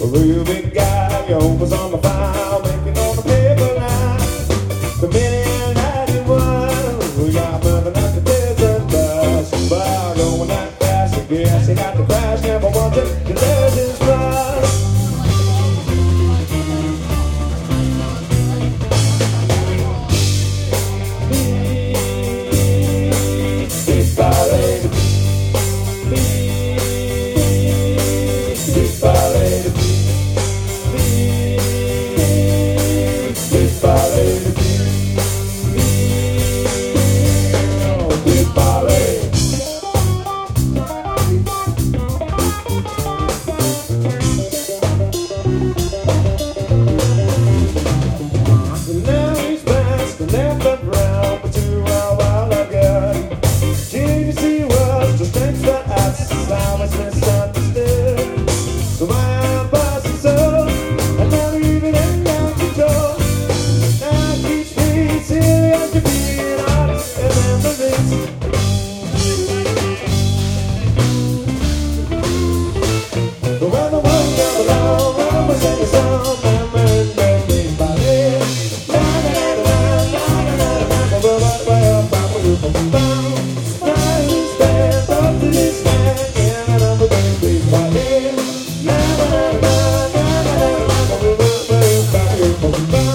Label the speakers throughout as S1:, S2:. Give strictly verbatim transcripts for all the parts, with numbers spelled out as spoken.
S1: real big guy, your home was on the file, making on the paper line. The minute ninety-one, we got moving at the desert bus. Bar going that fast, I guess he got the crash, never wanted to lose his trust. Beat ballet, beat ballet, beat ballet, beat ballet. Now he's past and left around, but to our wild again. G C was the strength that I was misunderstood. So I am passing so, and now even in out control. Now teach me serious to be an artist and memories. But when the one comes along, I was in the song, memories make me ballet. Na na na na na na na na na na na na na. Now who stands up to this man? Yeah, and I'm a baby ballet. Na na na na na na na na na na na.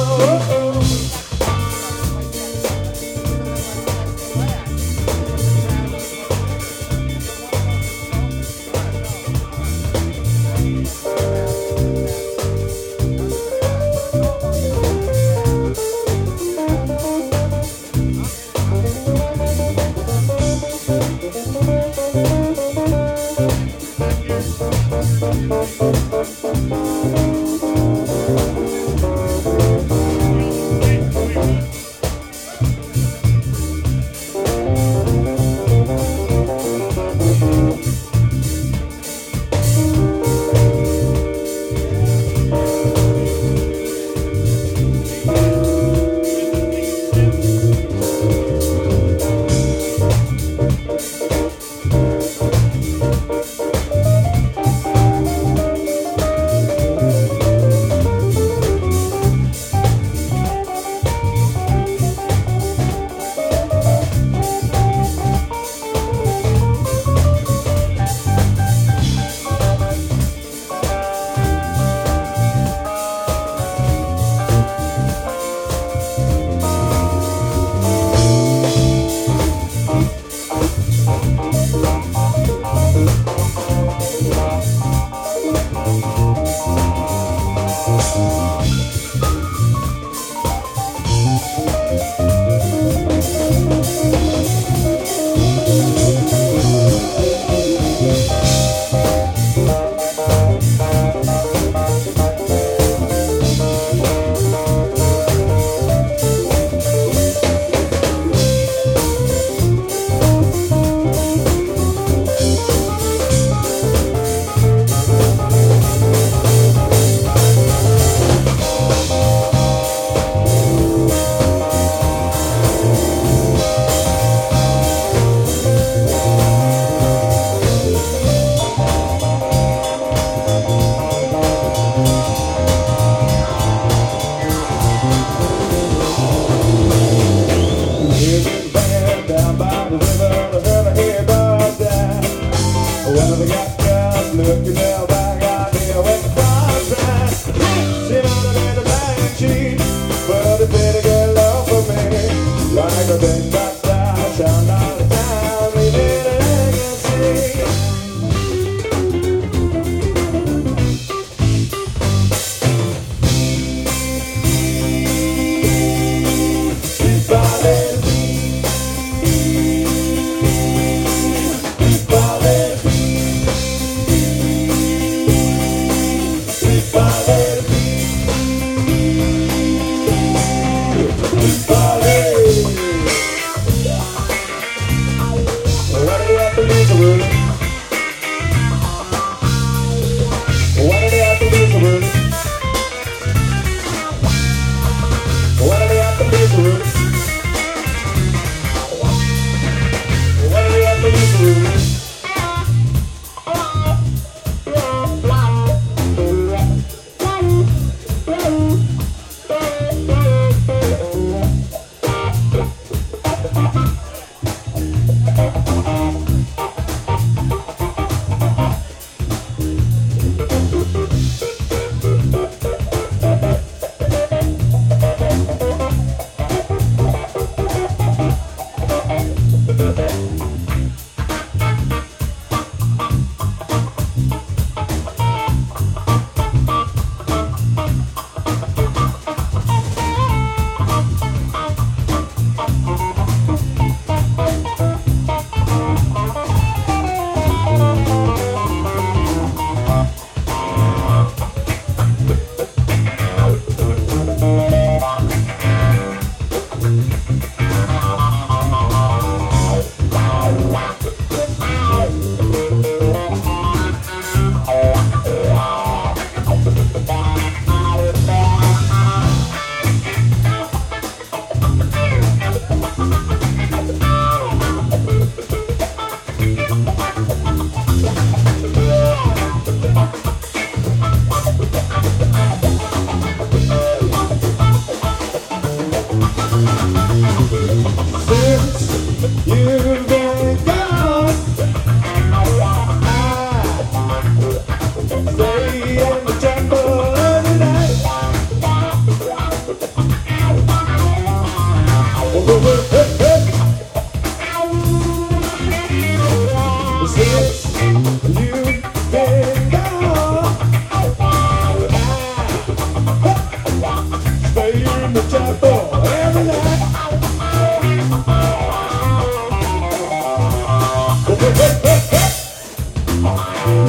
S1: Looking down back out here with the frogs right. She might have been a bad cheat, but it better get love for me. Like a big fat star, shine all the time, leaving a legacy. Beat ballet, beat ballet. Ballet.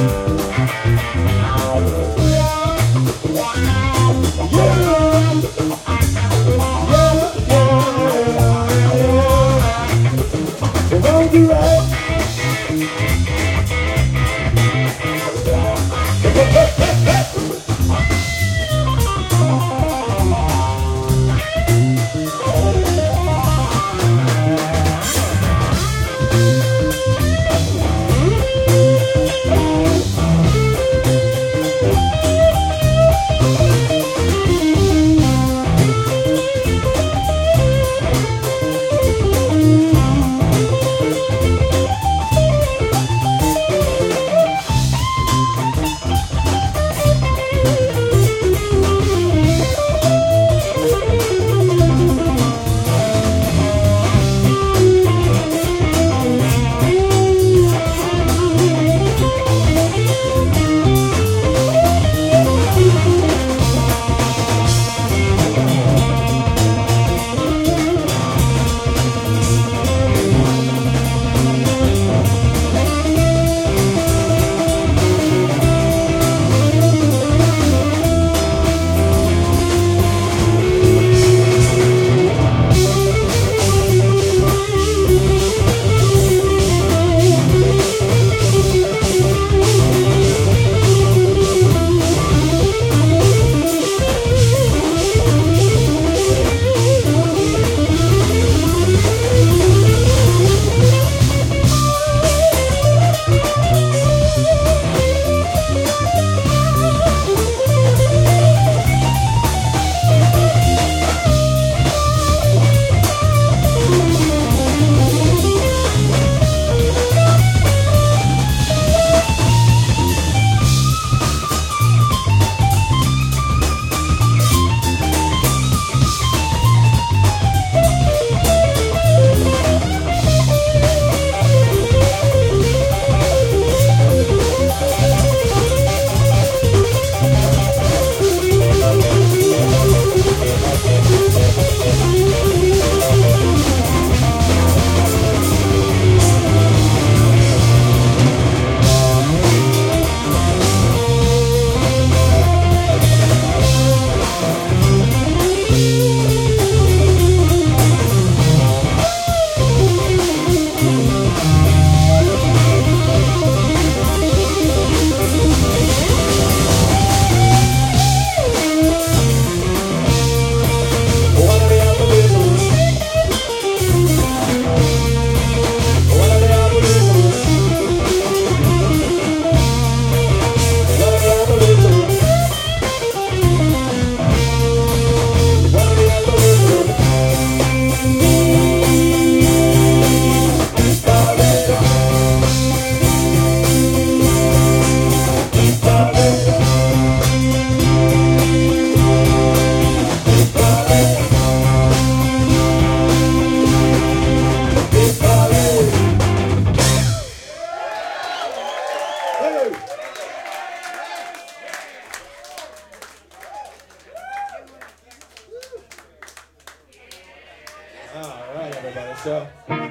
S1: everybody. So,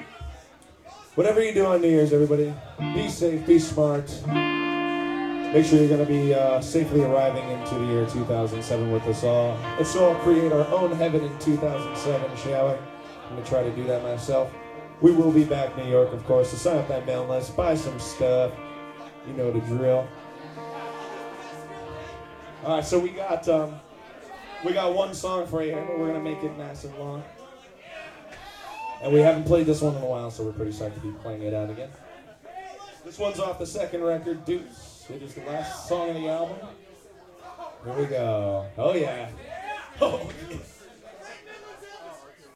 S1: whatever you do on New Year's, everybody, be safe, be smart. Make sure you're going to be uh, safely arriving into the year two thousand seven with us all. Let's all create our own heaven in two thousand seven, shall we? I'm going to try to do that myself. We will be back in New York, of course, to sign up that mailing list, buy some stuff. You know the drill. All right, so we got um, we got one song for you here, but we're going to make it nice and long. And we haven't played this one in a while, so we're pretty psyched to be playing it out again. This one's off the second record, Deuce. It is the last song of the album. Here we go. Oh, yeah. Oh, yeah.